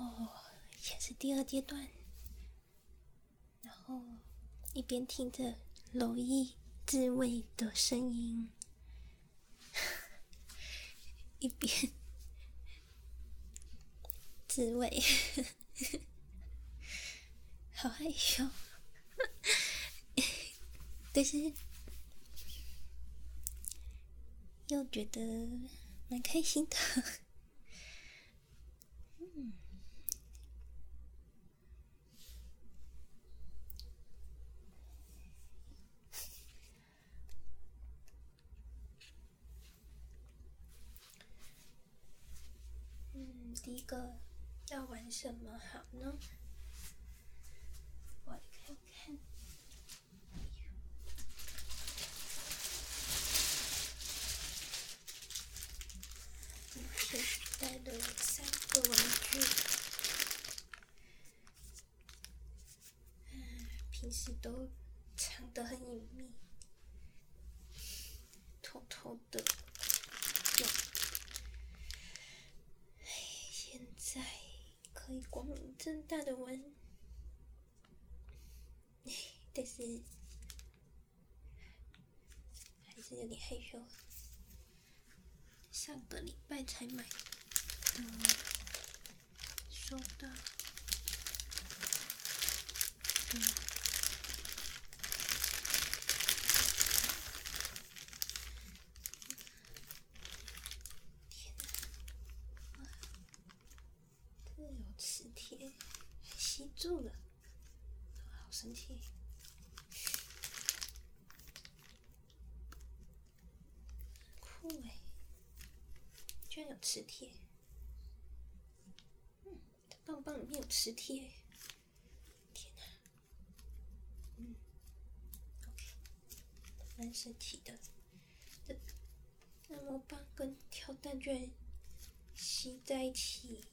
现在是第2阶段，然后一边听着柔意自慰的声音，一边自慰，好害羞，但是又觉得蛮开心的。第一个要玩什么好呢？我来看看。是带了3个玩具，平时都藏得很隐秘，偷偷的用。现在可以光明正大的玩，但是还是有点害羞。上个礼拜才买的，收到。天哪！这有磁铁，还吸住了，好神奇！酷欸，居然有磁铁！棒棒里面有磁铁，天哪！OK， 蛮神奇的。这按摩棒跟跳蛋居然吸在一起，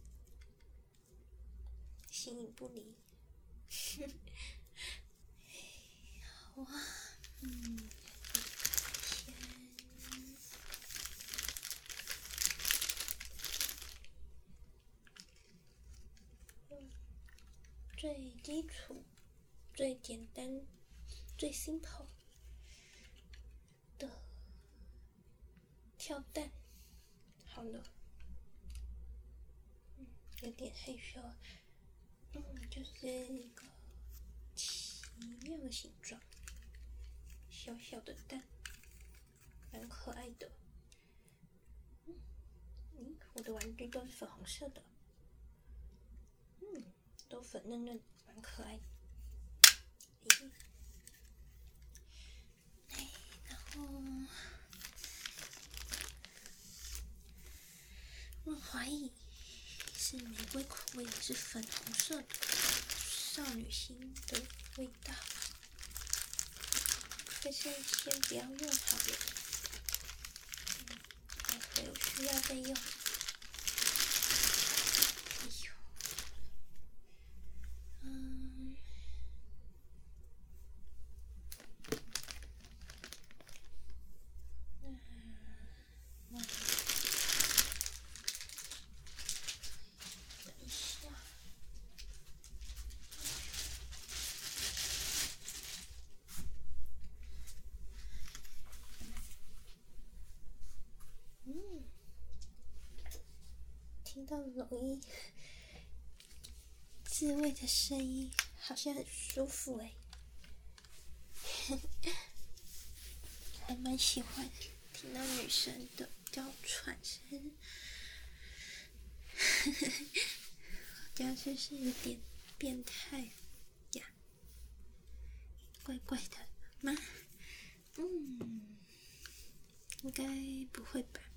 形影不离。好啊，最基础、最简单、最 simple 的跳蛋，好了，有点害羞，就是一个奇妙的形状，小小的蛋，蛮可爱的。我的玩具都是粉红色的，都粉嫩嫩，蛮可爱的。然后润滑液是玫瑰口味，是粉红色的，少女心的味道。可是先不要用好了，待会有需要再用。听到柔意自慰的声音，好像很舒服欸，还蛮喜欢听到女生的娇喘声，这样是不是有点变态呀？怪怪的吗？应该不会吧。